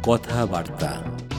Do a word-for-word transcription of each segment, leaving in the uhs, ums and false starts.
কথাবার্তা।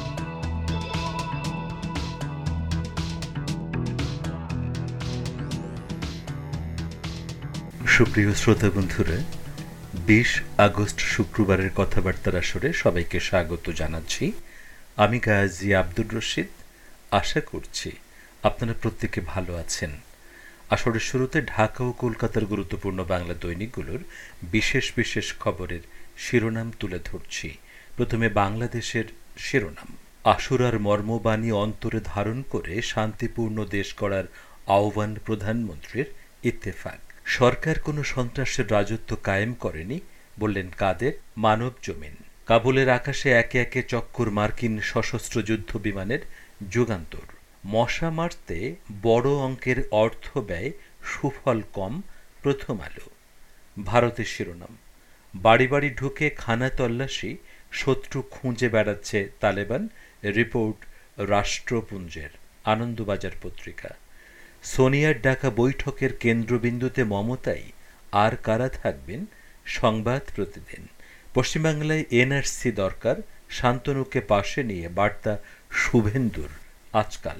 সুপ্রিয় শ্রোতা বন্ধুরা, বিশ আগস্ট শুক্রবারের কথাবার্তার আসরে সবাইকে স্বাগত জানাচ্ছি। আমি গাজী আব্দুর রশিদ। আশা করছি আপনারা প্রত্যেকে ভালো আছেন। আসরের শুরুতে ঢাকা ও কলকাতার গুরুত্বপূর্ণ বাংলা দৈনিকগুলোর বিশেষ বিশেষ খবরের শিরোনাম তুলে ধরছি। প্রথমে বাংলাদেশের শিরোনাম। আশুরার মর্মবাণী অন্তরে ধারণ করে শান্তিপূর্ণ দেশ গড়ার আহ্বান প্রধানমন্ত্রীর। ইত্তেফাক। সরকার কোনো সন্ত্রাসের রাজত্ব কায়েম করেনি, বললেন কাদের। মানব জমিন। কাবুলের আকাশে একে একে চক্কর মার্কিন সশস্ত্র যুদ্ধ বিমানের। যুগান্তর। মশা মারতে বড় অঙ্কের অর্থ ব্যয়, সুফল কম। প্রথম আলো। ভারতের শিরোনাম। বাড়ি বাড়ি ঢুকে খানা তল্লাশি, শত্রু খুঁজে বেড়াচ্ছে তালেবান। রিপোর্ট রাষ্ট্রপুঞ্জের। আনন্দবাজার পত্রিকা। সোনিয়ার ডাকা বৈঠকের কেন্দ্রবিন্দুতে মমতাই, আর কারা থাকবেন। সংবাদ প্রতিদিন। পশ্চিমবাংলায় এনআরসি দরকার, শান্তনুকে পাশে নিয়ে বার্তা শুভেন্দুর। আজকাল।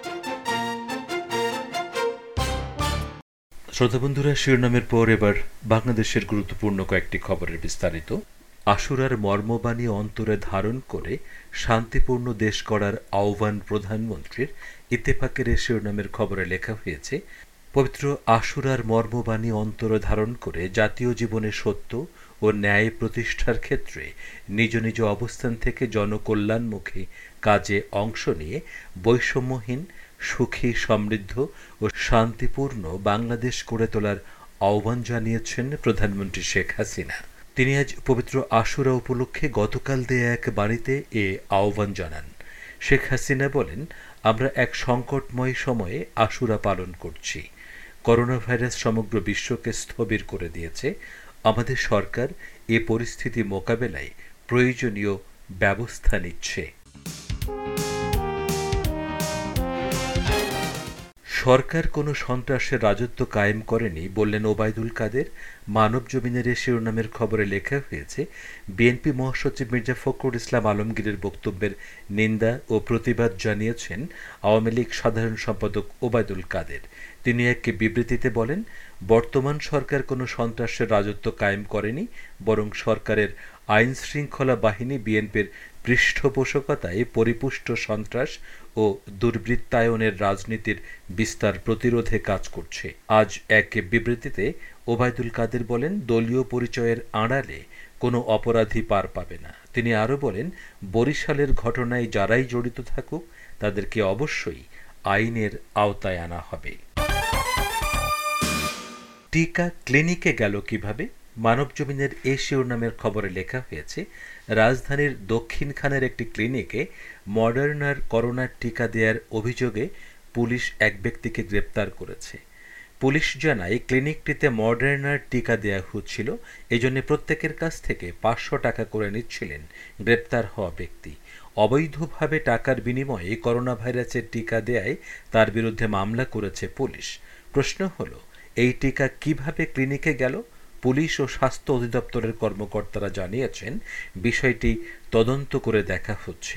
শ্রোতাবন্ধুরা, শিরোনামের পর এবার বাংলাদেশের গুরুত্বপূর্ণ কয়েকটি খবরের বিস্তারিত। আশুরার মর্মবাণী অন্তরে ধারণ করে শান্তিপূর্ণ দেশ গড়ার আহ্বান প্রধানমন্ত্রীর। ইত্তেফাকের এ শিরোনামের খবরে লেখা হয়েছে, পবিত্র আশুরার মর্মবাণী অন্তরে ধারণ করে জাতীয় জীবনে সত্য ও ন্যায় প্রতিষ্ঠার ক্ষেত্রে নিজ নিজ অবস্থান থেকে জনকল্যাণমুখী কাজে অংশ নিয়ে বৈষম্যহীন, সুখী, সমৃদ্ধ ও শান্তিপূর্ণ বাংলাদেশ গড়ে তোলার আহ্বান জানিয়েছেন প্রধানমন্ত্রী শেখ হাসিনা। তিনি আজ পবিত্র আশুরা উপলক্ষে গতকাল দেয়া এক বাণীতে এ আহ্বান জানান। শেখ হাসিনা বলেন, আমরা এক সংকটময় সময়ে আশুরা পালন করছি। করোনা ভাইরাস সমগ্র বিশ্বকে স্থবির করে দিয়েছে। আমাদের সরকার এ পরিস্থিতি মোকাবেলায় প্রয়োজনীয় ব্যবস্থা নিচ্ছে। সরকার কোনো সন্ত্রাসের রাজত্ব কায়েম করেনি, বললেন ওবায়দুল কাদের। মানব জমিনের এ শিরোনামের খবরে লেখা হয়েছে, বিএনপি মহাসচিব মির্জা ফখরুল ইসলাম আলমগীরের বক্তব্যের নিন্দা ও প্রতিবাদ জানিয়েছেন আওয়ামী লীগ সাধারণ সম্পাদক ওবায়দুল কাদের। তিনি এক বিবৃতিতে বলেন, বর্তমান সরকার কোনো সন্ত্রাসের রাজত্ব কায়েম করেনি, বরং সরকারের আইন শৃঙ্খলা বাহিনী বিএনপির পৃষ্ঠপোষকতায় পরিপুষ্ট সন্ত্রাস ও দুর্বৃত্তায়নের রাজনীতির বিস্তার প্রতিরোধে কাজ করছে। আজ এক বিবৃতিতে ওবায়দুল কাদের বলেন, দলীয় পরিচয়ের আড়ালে কোনো অপরাধী পার পাবে না। তিনি আরও বলেন, বরিশালের ঘটনায় যারাই জড়িত থাকুক তাদেরকে অবশ্যই আইনের আওতায় আনা হবে। টিকা ক্লিনিকে গেল কিভাবে? মানব জমিনের এ শিরোনামের খবরে লেখা হয়েছে, রাজধানীর দক্ষিণখানের একটি ক্লিনিকে মডার্নার করোনার টিকা দেওয়ার অভিযোগে পুলিশ এক ব্যক্তিকে গ্রেপ্তার করেছে। পুলিশ জানায়, ক্লিনিকটিতে মডার্নার টিকা দেওয়া হচ্ছিল, এজন্য প্রত্যেকের কাছ থেকে পাঁচশো টাকা করে নিচ্ছিলেন গ্রেপ্তার হওয়া ব্যক্তি। অবৈধভাবে টাকার বিনিময়ে করোনা ভাইরাসের টিকা দেয়ায় তার বিরুদ্ধে মামলা করেছে পুলিশ। প্রশ্ন হলো, এই টিকা কিভাবে ক্লিনিকে গেল? পুলিশ ও স্বাস্থ্য অধিদপ্তরের কর্মকর্তারা জানিয়েছেন, বিষয়টি তদন্ত করে দেখা হচ্ছে।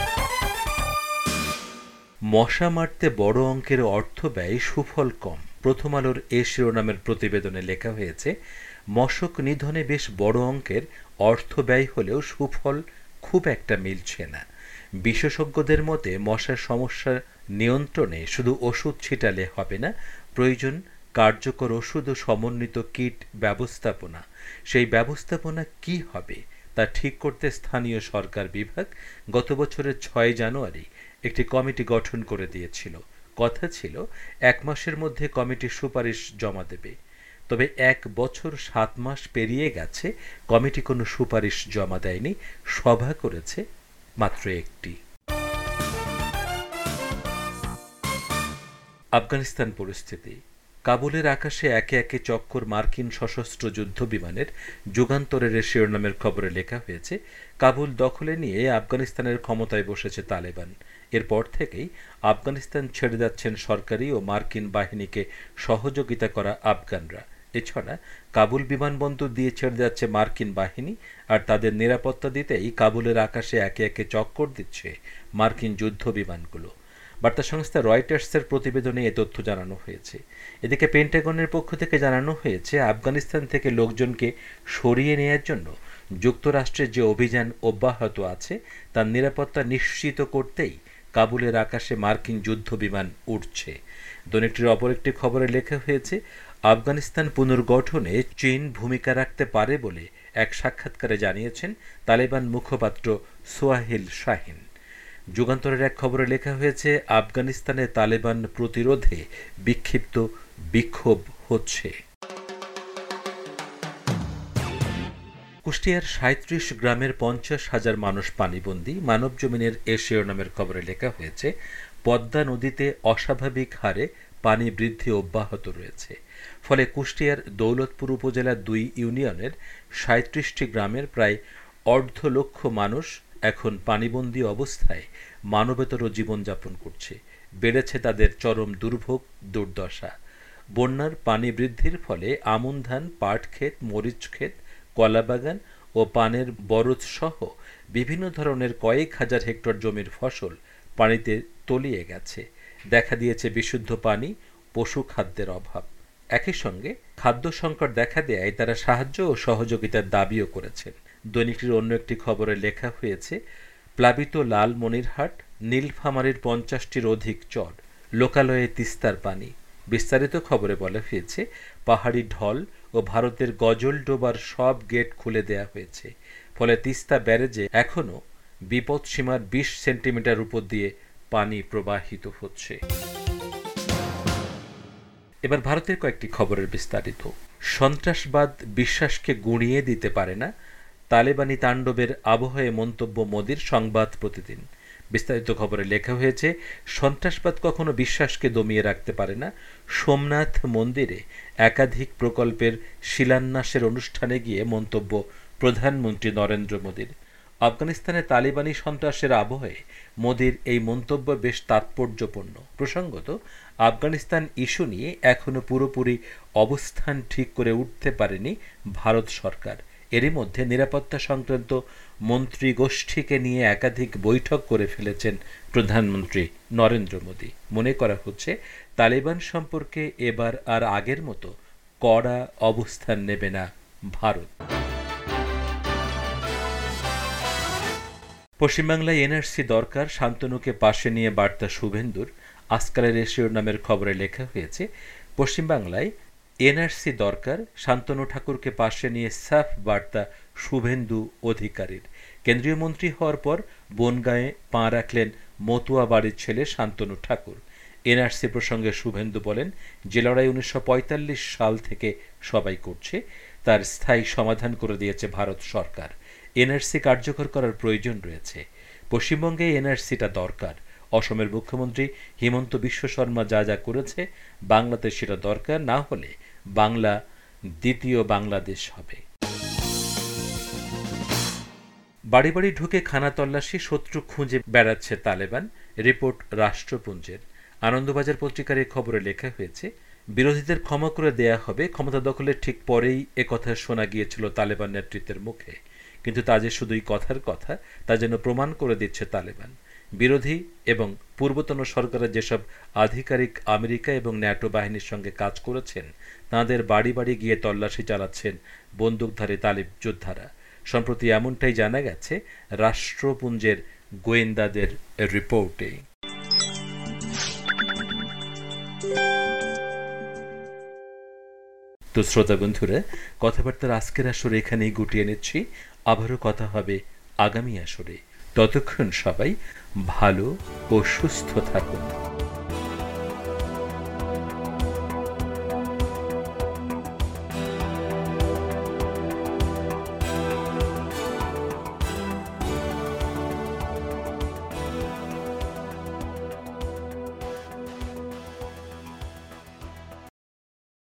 মশা মারতে বড় অঙ্কের অর্থ ব্যয়, সুফল কম। প্রথম আলোর এ শিরোনামের প্রতিবেদনে লেখা হয়েছে, মশক নিধনে বেশ বড় অঙ্কের অর্থ ব্যয় হলেও সুফল খুব একটা মিলছে না। বিশেষজ্ঞদের মতে, মশার সমস্যা নিয়ন্ত্রণে শুধু ওষুধ ছিটালে হবে না, প্রয়োজন কার্যকর ওষুধ ও সমন্বিত কিট ব্যবস্থাপনা। সেই ব্যবস্থাপনা কি হবে তা ঠিক করতে স্থানীয় সরকার বিভাগ গত বছরের ছয় জানুয়ারি একটি কমিটি গঠন করে দিয়েছিল। কথা ছিল, এক মাসের মধ্যে কমিটির সুপারিশ জমা দেবে। তবে এক বছর সাত মাস পেরিয়ে গেছে, কমিটি কোনো সুপারিশ জমা দেয়নি, সভা করেছে মাত্র একটি। আফগানিস্তান পরিস্থিতি। কাবুলের আকাশে একে একে চক্কর মার্কিন সশস্ত্র যুদ্ধ বিমানের। যুগান্তরের শিরোনামের খবরে লেখা হয়েছে, কাবুল দখলে নিয়ে আফগানিস্তানের ক্ষমতায় বসেছে তালেবান। এরপর থেকেই আফগানিস্তান ছেড়ে যাচ্ছেন সরকারি ও মার্কিন বাহিনীকে সহযোগিতা করা আফগানরা। এছাড়া কাবুল বিমানবন্দর দিয়ে ছেড়ে যাচ্ছে মার্কিন বাহিনী, আর তাদের নিরাপত্তা দিতেই কাবুলের আকাশে একে একে চক্কর দিচ্ছে মার্কিন যুদ্ধ বিমানগুলো। বার্তা সংস্থা রয়টার্সের প্রতিবেদনে এ তথ্য জানানো হয়েছে। এদিকে পেন্টাগনের পক্ষ থেকে জানানো হয়েছে, আফগানিস্তান থেকে লোকজনকে সরিয়ে নেয়ার জন্য যুক্তরাষ্ট্রের যে অভিযান অব্যাহত আছে তার নিরাপত্তা নিশ্চিত করতেই কাবুলের আকাশে মার্কিন যুদ্ধ বিমান উঠছে। দৈনিকটির অপর একটি খবরে লেখা হয়েছে, আফগানিস্তান পুনর্গঠনে চীন ভূমিকা রাখতে পারে বলে এক সাক্ষাৎকারে জানিয়েছেন তালেবান মুখপাত্র সোহাইল শাহীন। যুগান্তরের এক খবরে লেখা হয়েছে, আফগানিস্তানে তালেবান প্রতিরোধে বিক্ষিপ্ত বিক্ষোভ হচ্ছে। কুষ্টিয়ার সাঁইত্রিশ গ্রামের পঞ্চাশ হাজার মানুষ পানিবন্দী। মানব জমিনের এ শিরোনামের খবরে লেখা হয়েছে, পদ্মা নদীতে অস্বাভাবিক হারে পানি বৃদ্ধি অব্যাহত রয়েছে। ফলে কুষ্টিয়ার দৌলতপুর উপজেলার দুই ইউনিয়নের সাঁইত্রিশটি গ্রামের প্রায় অর্ধ লক্ষ মানুষ এখন পানিবন্দী অবস্থায় মানবেতর জীবনযাপন করছে। বেড়েছে তাদের চরম দুর্ভোগ দুর্দশা। বন্যার পানি বৃদ্ধির ফলে আমন ধান, পাট ক্ষেত, মরিচ ক্ষেত, কলাবাগান ও পানের বরজ সহ বিভিন্ন ধরনের কয়েক হাজার হেক্টর জমির ফসল পানিতে তলিয়ে গেছে। দেখা দিয়েছে বিশুদ্ধ পানি, পশু খাদ্যের অভাব। একই সঙ্গে খাদ্য সংকট দেখা দেয়ায় তারা সাহায্য ও সহযোগিতার দাবিও করেছেন। দৈনিকটির অন্য একটি খবরে লেখা হয়েছে, প্লাবিত লালমনিরহাট, নীলফামারীর পঞ্চাশটির অধিক চর, লোকালয়ে তিস্তার পানি। বিস্তারিত খবরে বলা হয়েছে, পাহাড়ি ঢল ও ভারতের গজলডোবার সব গেট খুলে দেয়া হয়েছে। ফলে তিস্তা ব্যারেজে এখনও বিপদসীমার বিশ সেন্টিমিটার উপর দিয়ে পানি প্রবাহিত হচ্ছে। এবার ভারতের কয়েকটি খবরের বিস্তারিত। সন্ত্রাসবাদ বিশ্বাসকে গুঁড়িয়ে দিতে পারে না, তালেবানি তাণ্ডবের আবহে মন্তব্য মোদির। সংবাদ প্রতিদিন। বিস্তারিত খবরে লেখা হয়েছে, সন্ত্রাসবাদ কখনো বিশ্বাসকে দমিয়ে রাখতে পারে না। সোমনাথ মন্দিরে একাধিক প্রকল্পের শিলান্যাসের অনুষ্ঠানে গিয়ে মন্তব্য প্রধানমন্ত্রী নরেন্দ্র মোদির। আফগানিস্তানে তালিবানি সন্ত্রাসের আবহে মোদির এই মন্তব্য বেশ তাৎপর্যপূর্ণ। প্রসঙ্গত, আফগানিস্তান ইস্যু নিয়ে এখনো পুরোপুরি অবস্থান ঠিক করে উঠতে পারেনি ভারত সরকার। এরই মধ্যে নিরাপত্তা সংক্রান্ত মন্ত্রী গোষ্ঠীকে নিয়ে একাধিক বৈঠক করে ফেলেছেন প্রধানমন্ত্রী নরেন্দ্র মোদী। মনে করা হচ্ছে, তালেবান সম্পর্কে এবার আর আগের মতো কড়া অবস্থান নেবে না ভারত। পশ্চিমবাংলায় এনআরসি দরকার, শান্তনুকে পাশে নিয়ে বার্তা শুভেন্দুর। আজকালের এ শিরোনামের খবরে লেখা হয়েছে, পশ্চিমবাংলায় এনআরসি দরকার, শান্তনু ঠাকুরকে পাশে নিয়ে সাফ বার্তা শুভেন্দু অধিকারীর। কেন্দ্রীয় মন্ত্রী হওয়ার পর বনগাঁয়ে পা রাখলেন মতুয়া বাড়ির ছেলে শান্তনু ঠাকুর। এনআরসি প্রসঙ্গে শুভেন্দু বলেন, যে লড়াই উনিশশো পঁয়তাল্লিশ সাল থেকে সবাই করছে তার স্থায়ী সমাধান করে দিয়েছে ভারত সরকার। এনআরসি কার্যকর করার প্রয়োজন রয়েছে। পশ্চিমবঙ্গে এনআরসিটা দরকার। অসমের মুখ্যমন্ত্রী হিমন্ত বিশ্ব শর্মা যা যা করেছে, বাংলাতে সেটা দরকার, না হলে বাংলা দ্বিতীয় বাংলাদেশ হবে। বাড়ি বাড়ি ঢুকে খানা তল্লাশি, শত্রু খুঁজে বেড়াচ্ছে তালেবান। রিপোর্ট রাষ্ট্রপুঞ্জের। আনন্দবাজার পত্রিকার এই খবরে লেখা হয়েছে, বিরোধীদের ক্ষমা করে দেয়া হবে। ক্ষমতা দখলের ঠিক পরেই একথা শোনা গিয়েছিল তালেবান নেতৃত্বের মুখে, কিন্তু তা যে শুধুই কথার কথা তা যেন প্রমাণ করে দিচ্ছে তালেবান। বিরোধী এবং পূর্বতন সরকারের যেসব আধিকারিক আমেরিকা এবং ন্যাটো বাহিনীর সঙ্গে কাজ করেছেন তাঁদের বাড়ি বাড়ি গিয়ে তল্লাশি চালাচ্ছেন বন্দুকধারী তালিব যোদ্ধারা। সম্প্রতি এমনটাই জানা গেছে রাষ্ট্রপুঞ্জের গোয়েন্দাদের রিপোর্টে। তো শ্রোতা বন্ধুরা, কথাবার্তার আজকের আসরে এখানেই গুটিয়ে নিচ্ছি। আবারও কথা হবে আগামী আসরে। ততক্ষণ সবাই ভালো ও সুস্থ থাকুন।